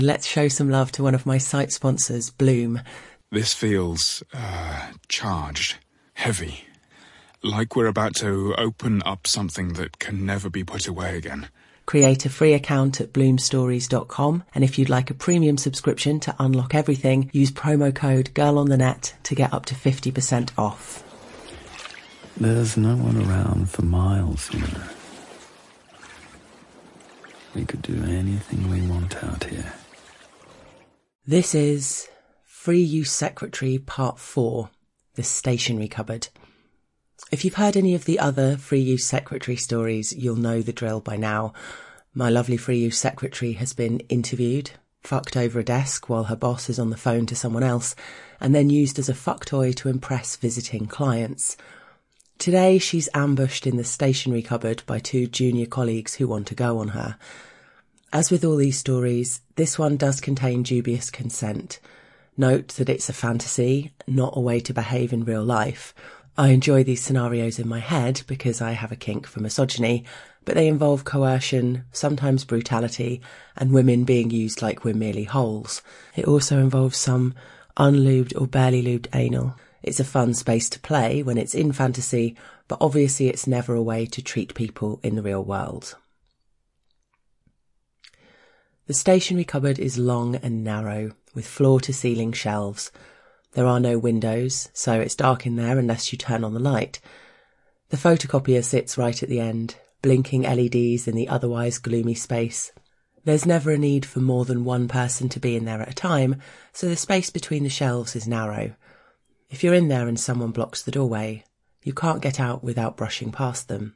Let's show some love to one of my site sponsors, Bloom. This feels charged, heavy, like we're about to open up something that can never be put away again. Create a free account at bloomstories.com, and if you'd like a premium subscription to unlock everything, use promo code GIRLONTHENET to get up to 50% off. There's no one around for miles, you know. We could do anything we want out here. This is Free Use Secretary Part 4, The Stationery Cupboard. If you've heard any of the other Free Use Secretary stories, you'll know the drill by now. My lovely Free Use Secretary has been interviewed, fucked over a desk while her boss is on the phone to someone else, and then used as a fuck toy to impress visiting clients. Today she's ambushed in the stationery cupboard by two junior colleagues who want to go on her. As with all these stories, this one does contain dubious consent. Note that it's a fantasy, not a way to behave in real life. I enjoy these scenarios in my head because I have a kink for misogyny, but they involve coercion, sometimes brutality, and women being used like we're merely holes. It also involves some unlubed or barely lubed anal. It's a fun space to play when it's in fantasy, but obviously it's never a way to treat people in the real world. The stationery cupboard is long and narrow, with floor-to-ceiling shelves. There are no windows, so it's dark in there unless you turn on the light. The photocopier sits right at the end, blinking LEDs in the otherwise gloomy space. There's never a need for more than one person to be in there at a time, so the space between the shelves is narrow. If you're in there and someone blocks the doorway, you can't get out without brushing past them.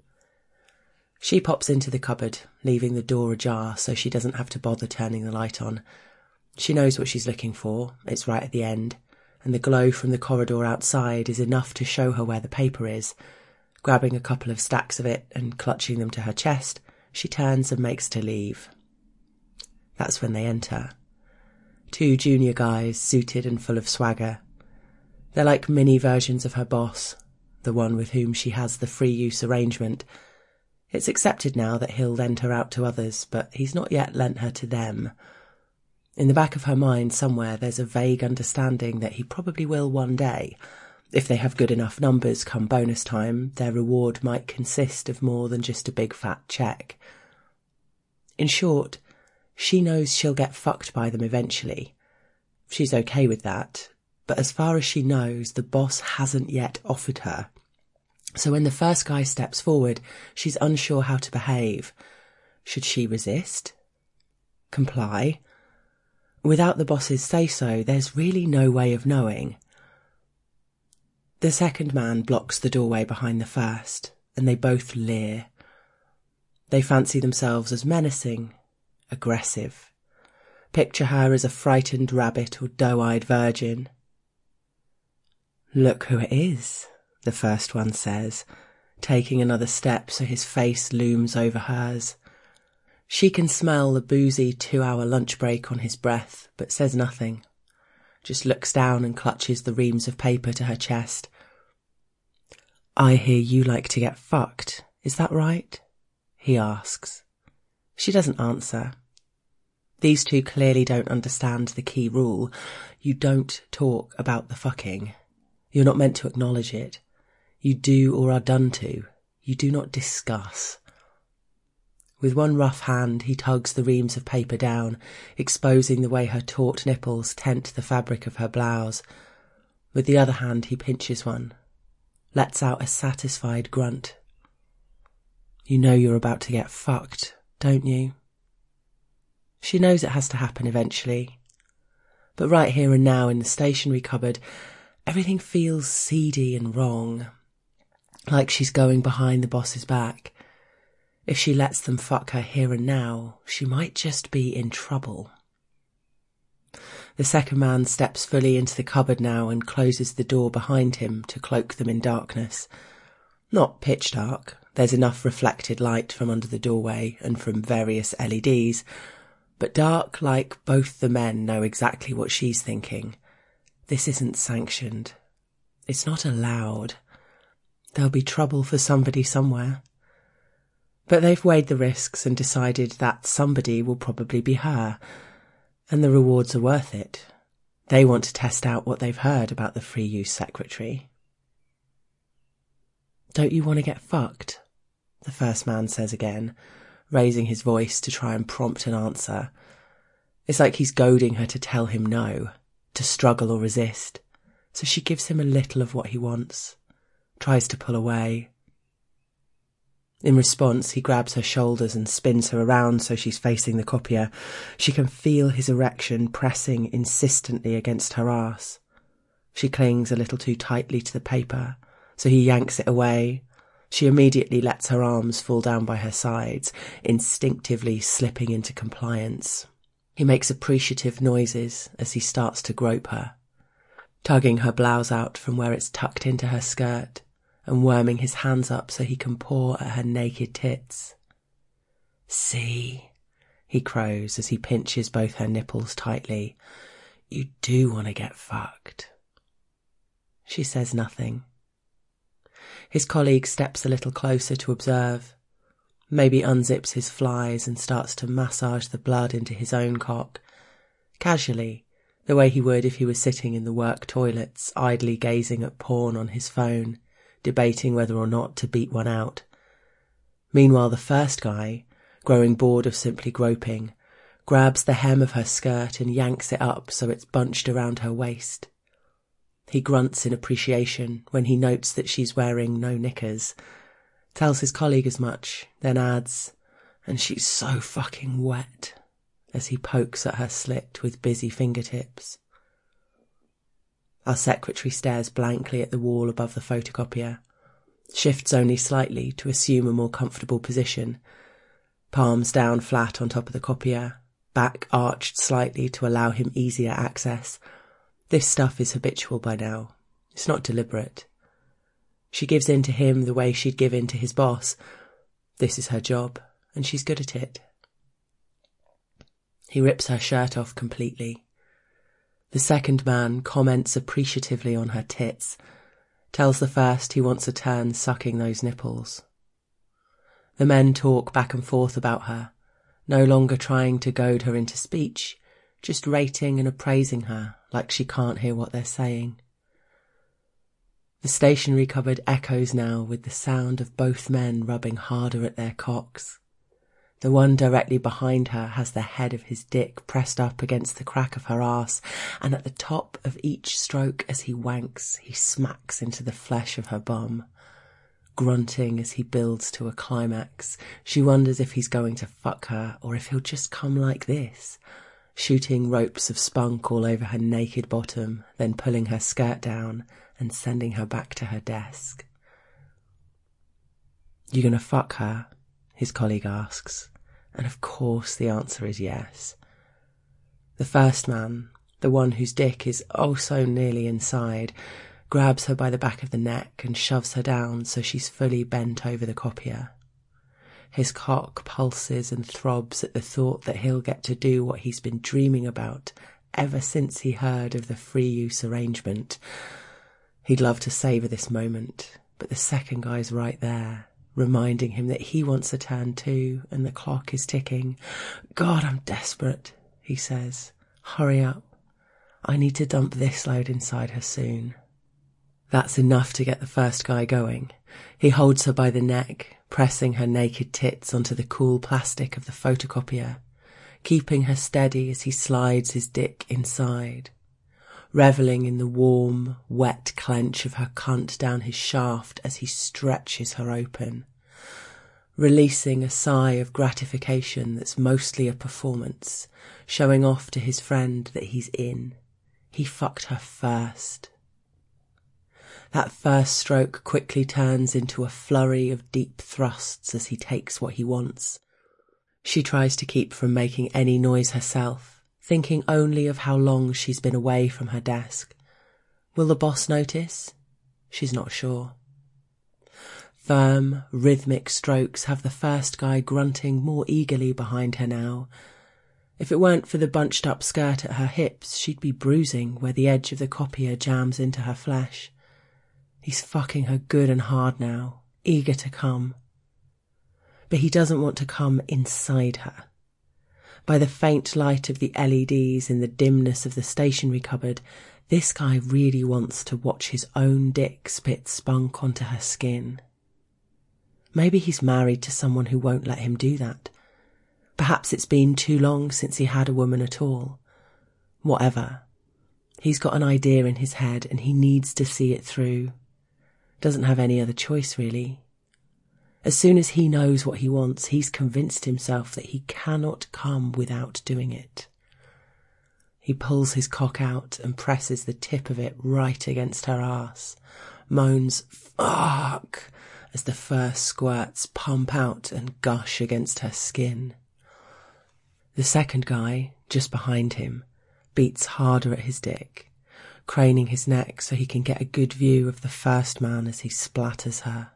She pops into the cupboard, leaving the door ajar so she doesn't have to bother turning the light on. She knows what she's looking for, it's right at the end, and the glow from the corridor outside is enough to show her where the paper is. Grabbing a couple of stacks of it and clutching them to her chest, she turns and makes to leave. That's when they enter. Two junior guys, suited and full of swagger. They're like mini versions of her boss, the one with whom she has the free use arrangement. It's accepted now that he'll lend her out to others, but he's not yet lent her to them. In the back of her mind somewhere there's a vague understanding that he probably will one day. If they have good enough numbers come bonus time, their reward might consist of more than just a big fat cheque. In short, she knows she'll get fucked by them eventually. She's okay with that, but as far as she knows, the boss hasn't yet offered her. So when the first guy steps forward, she's unsure how to behave. Should she resist? Comply? Without the boss's say-so, there's really no way of knowing. The second man blocks the doorway behind the first, and they both leer. They fancy themselves as menacing, aggressive. Picture her as a frightened rabbit or doe-eyed virgin. "Look who it is," the first one says, taking another step so his face looms over hers. She can smell the boozy 2-hour lunch break on his breath, but says nothing. Just looks down and clutches the reams of paper to her chest. "I hear you like to get fucked, is that right?" he asks. She doesn't answer. These two clearly don't understand the key rule. You don't talk about the fucking. You're not meant to acknowledge it. You do or are done to. You do not discuss. With one rough hand, he tugs the reams of paper down, exposing the way her taut nipples tent the fabric of her blouse. With the other hand, he pinches one, lets out a satisfied grunt. "You know you're about to get fucked, don't you?" She knows it has to happen eventually. But right here and now in the stationery cupboard, everything feels seedy and wrong. Like she's going behind the boss's back. If she lets them fuck her here and now, she might just be in trouble. The second man steps fully into the cupboard now and closes the door behind him to cloak them in darkness. Not pitch dark. There's enough reflected light from under the doorway and from various LEDs, but dark like both the men know exactly what she's thinking. This isn't sanctioned. It's not allowed. There'll be trouble for somebody somewhere. But they've weighed the risks and decided that somebody will probably be her. And the rewards are worth it. They want to test out what they've heard about the free use secretary. "Don't you want to get fucked?" the first man says again, raising his voice to try and prompt an answer. It's like he's goading her to tell him no, to struggle or resist. So she gives him a little of what he wants, tries to pull away. In response, he grabs her shoulders and spins her around so she's facing the copier. She can feel his erection pressing insistently against her arse. She clings a little too tightly to the paper, so he yanks it away. She immediately lets her arms fall down by her sides, instinctively slipping into compliance. He makes appreciative noises as he starts to grope her, tugging her blouse out from where it's tucked into her skirt and worming his hands up so he can paw at her naked tits. "See," he crows as he pinches both her nipples tightly. "You do want to get fucked." She says nothing. His colleague steps a little closer to observe, maybe unzips his flies and starts to massage the blood into his own cock, casually, the way he would if he was sitting in the work toilets, idly gazing at porn on his phone, debating whether or not to beat one out. Meanwhile, the first guy, growing bored of simply groping, grabs the hem of her skirt and yanks it up so it's bunched around her waist. He grunts in appreciation when he notes that she's wearing no knickers, tells his colleague as much, then adds, "And she's so fucking wet," as he pokes at her slit with busy fingertips. Our secretary stares blankly at the wall above the photocopier, shifts only slightly to assume a more comfortable position, palms down flat on top of the copier, back arched slightly to allow him easier access. This stuff is habitual by now. It's not deliberate. She gives in to him the way she'd give in to his boss. This is her job, and she's good at it. He rips her shirt off completely. The second man comments appreciatively on her tits, tells the first he wants a turn sucking those nipples. The men talk back and forth about her, no longer trying to goad her into speech, just rating and appraising her like she can't hear what they're saying. The stationery cupboard echoes now with the sound of both men rubbing harder at their cocks. The one directly behind her has the head of his dick pressed up against the crack of her arse, and at the top of each stroke as he wanks, he smacks into the flesh of her bum. Grunting as he builds to a climax, she wonders if he's going to fuck her or if he'll just come like this, shooting ropes of spunk all over her naked bottom, then pulling her skirt down and sending her back to her desk. "You gonna fuck her?" his colleague asks, and of course the answer is yes. The first man, the one whose dick is oh so nearly inside, grabs her by the back of the neck and shoves her down so she's fully bent over the copier. His cock pulses and throbs at the thought that he'll get to do what he's been dreaming about ever since he heard of the free use arrangement. He'd love to savour this moment, but the second guy's right there, reminding him that he wants a turn too, and the clock is ticking. "God, I'm desperate," he says. "Hurry up. I need to dump this load inside her soon." That's enough to get the first guy going. He holds her by the neck, pressing her naked tits onto the cool plastic of the photocopier, keeping her steady as he slides his dick inside, revelling in the warm, wet clench of her cunt down his shaft as he stretches her open, releasing a sigh of gratification that's mostly a performance, showing off to his friend that he's in. He fucked her first. That first stroke quickly turns into a flurry of deep thrusts as he takes what he wants. She tries to keep from making any noise herself, thinking only of how long she's been away from her desk. Will the boss notice? She's not sure. Firm, rhythmic strokes have the first guy grunting more eagerly behind her now. If it weren't for the bunched up skirt at her hips, she'd be bruising where the edge of the copier jams into her flesh. He's fucking her good and hard now, eager to come. But he doesn't want to come inside her. By the faint light of the LEDs in the dimness of the stationery cupboard, this guy really wants to watch his own dick spit spunk onto her skin. Maybe he's married to someone who won't let him do that. Perhaps it's been too long since he had a woman at all. Whatever. He's got an idea in his head and he needs to see it through. Doesn't have any other choice, really. As soon as he knows what he wants, he's convinced himself that he cannot come without doing it. He pulls his cock out and presses the tip of it right against her arse, moans "fuck" as the first squirts pump out and gush against her skin. The second guy, just behind him, beats harder at his dick, craning his neck so he can get a good view of the first man as he splatters her.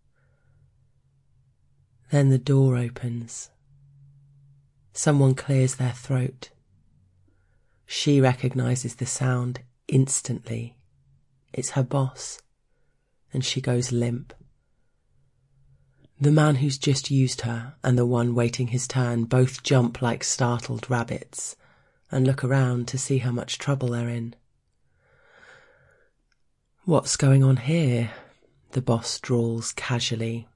Then the door opens. Someone clears their throat. She recognises the sound instantly. It's her boss, and she goes limp. The man who's just used her and the one waiting his turn both jump like startled rabbits and look around to see how much trouble they're in. "What's going on here?" the boss drawls casually.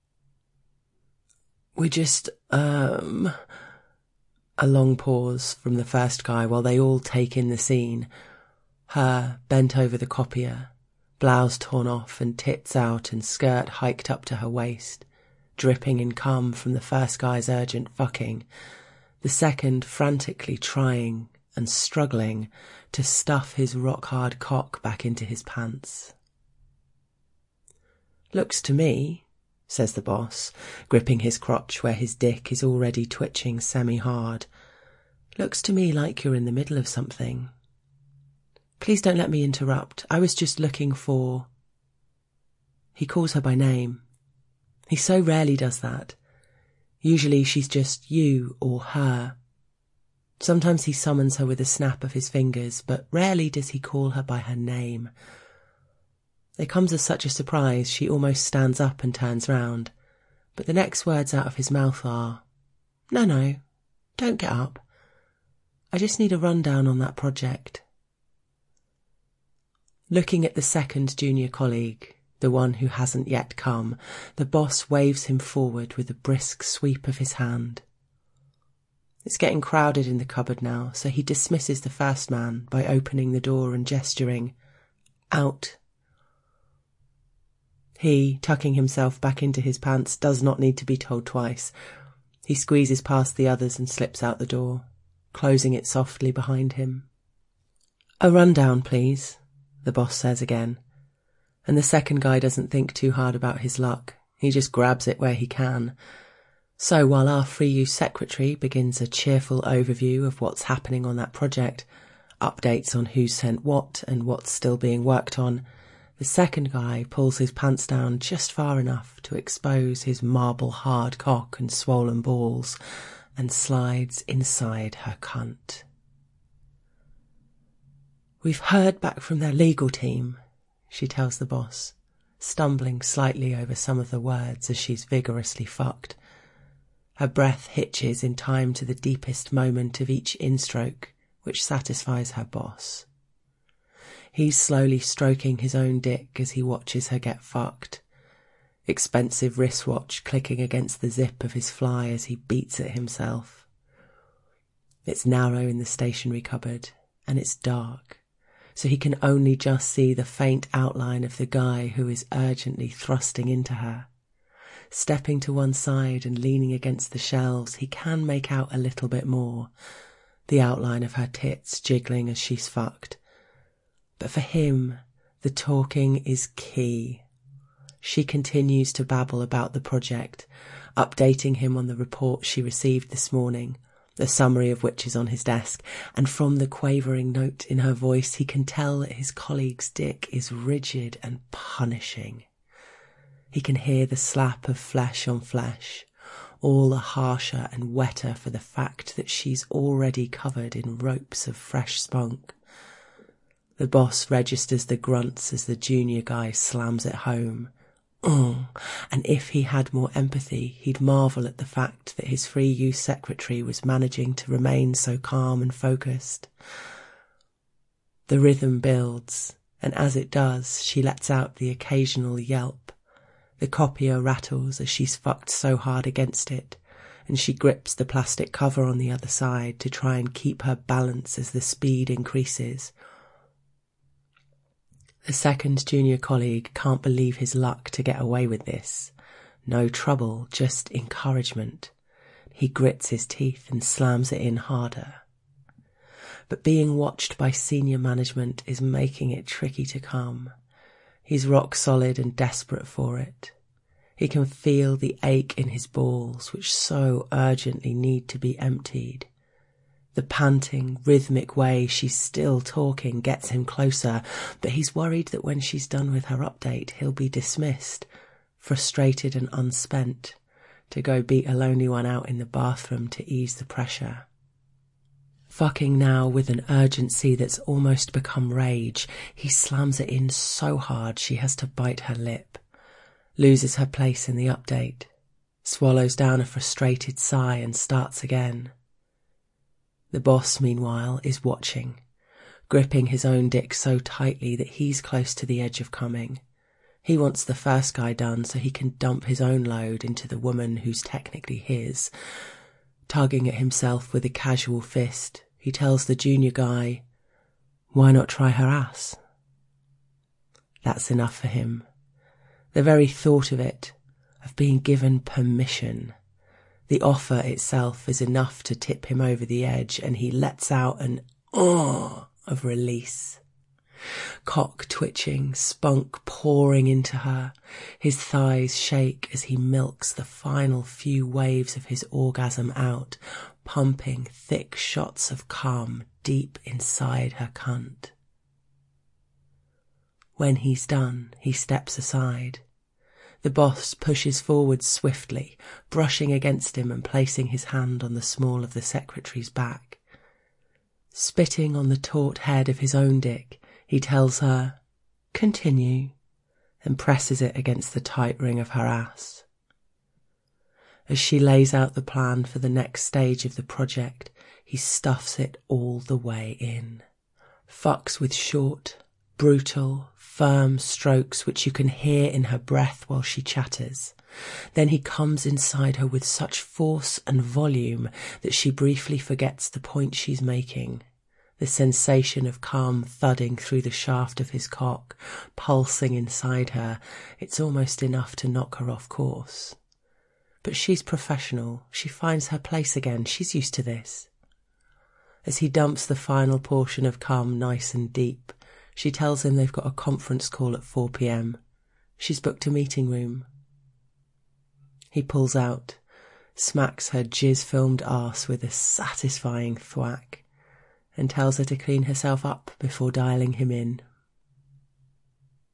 "We just, A long pause from the first guy while they all take in the scene. Her bent over the copier, blouse torn off and tits out and skirt hiked up to her waist, dripping in cum from the first guy's urgent fucking, the second frantically trying and struggling to stuff his rock-hard cock back into his pants. "Looks to me," says the boss, gripping his crotch where his dick is already twitching semi-hard. "Looks to me like you're in the middle of something. Please don't let me interrupt. I was just looking for..." He calls her by name. He so rarely does that. Usually she's just you or her. Sometimes he summons her with a snap of his fingers, but rarely does he call her by her name. It comes as such a surprise she almost stands up and turns round, but the next words out of his mouth are, No, don't get up. I just need a rundown on that project." Looking at the second junior colleague, the one who hasn't yet come, the boss waves him forward with a brisk sweep of his hand. It's getting crowded in the cupboard now, so he dismisses the first man by opening the door and gesturing, "Out." He, tucking himself back into his pants, does not need to be told twice. He squeezes past the others and slips out the door, closing it softly behind him. "A rundown, please," the boss says again. And the second guy doesn't think too hard about his luck. He just grabs it where he can. So while our free use secretary begins a cheerful overview of what's happening on that project, updates on who's sent what and what's still being worked on, the second guy pulls his pants down just far enough to expose his marble-hard cock and swollen balls and slides inside her cunt. "We've heard back from their legal team," she tells the boss, stumbling slightly over some of the words as she's vigorously fucked. Her breath hitches in time to the deepest moment of each instroke, which satisfies her boss. He's slowly stroking his own dick as he watches her get fucked, expensive wristwatch clicking against the zip of his fly as he beats it himself. It's narrow in the stationery cupboard, and it's dark, so he can only just see the faint outline of the guy who is urgently thrusting into her. Stepping to one side and leaning against the shelves, he can make out a little bit more, the outline of her tits jiggling as she's fucked. But for him, the talking is key. She continues to babble about the project, updating him on the report she received this morning, the summary of which is on his desk, and from the quavering note in her voice he can tell that his colleague's dick is rigid and punishing. He can hear the slap of flesh on flesh, all the harsher and wetter for the fact that she's already covered in ropes of fresh spunk. The boss registers the grunts as the junior guy slams it home, And if he had more empathy, he'd marvel at the fact that his free youth secretary was managing to remain so calm and focused. The rhythm builds, and as it does, she lets out the occasional yelp. The copier rattles as she's fucked so hard against it, and she grips the plastic cover on the other side to try and keep her balance as the speed increases. The second junior colleague can't believe his luck to get away with this. No trouble, just encouragement. He grits his teeth and slams it in harder. But being watched by senior management is making it tricky to come. He's rock solid and desperate for it. He can feel the ache in his balls, which so urgently need to be emptied. The panting, rhythmic way she's still talking gets him closer, but he's worried that when she's done with her update, he'll be dismissed, frustrated and unspent, to go beat a lonely one out in the bathroom to ease the pressure. Fucking now with an urgency that's almost become rage, he slams it in so hard she has to bite her lip, loses her place in the update, swallows down a frustrated sigh and starts again. The boss, meanwhile, is watching, gripping his own dick so tightly that he's close to the edge of coming. He wants the first guy done so he can dump his own load into the woman who's technically his. Tugging at himself with a casual fist, he tells the junior guy, "Why not try her ass?" That's enough for him. The very thought of it, of being given permission. The offer itself is enough to tip him over the edge, and he lets out an of release. Cock twitching, spunk pouring into her. His thighs shake as he milks the final few waves of his orgasm out, pumping thick shots of cum deep inside her cunt. When he's done, he steps aside. The boss pushes forward swiftly, brushing against him and placing his hand on the small of the secretary's back. Spitting on the taut head of his own dick, he tells her, "Continue," and presses it against the tight ring of her ass. As she lays out the plan for the next stage of the project, he stuffs it all the way in. Fucks with short, brutal, firm strokes which you can hear in her breath while she chatters. Then he comes inside her with such force and volume that she briefly forgets the point she's making. The sensation of cum thudding through the shaft of his cock, pulsing inside her, it's almost enough to knock her off course. But she's professional. She finds her place again. She's used to this. As he dumps the final portion of cum nice and deep, she tells him they've got a conference call at 4 p.m. She's booked a meeting room. He pulls out, smacks her jizz-filmed arse with a satisfying thwack, and tells her to clean herself up before dialing him in.